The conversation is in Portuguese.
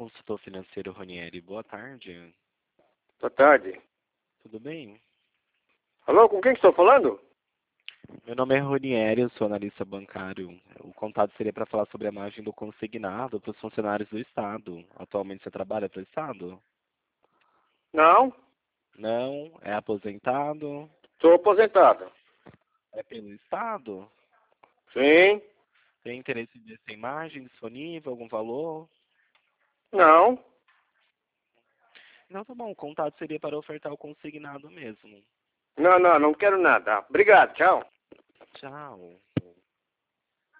consultor financeiro Ronieri. Boa tarde. Boa tarde. Tudo bem? Alô, com quem que estou falando? Meu nome é Ronieri, eu sou analista bancário. O contato seria para falar sobre a margem do consignado para os funcionários do Estado. Atualmente você trabalha para o Estado? Não, Não? É aposentado? sou aposentado. É pelo Estado? Sim, Tem interesse de ter margem disponível, algum valor? não. Não, tá bom. O contato seria para ofertar o consignado mesmo. Não quero nada. Obrigado, tchau. Tchau.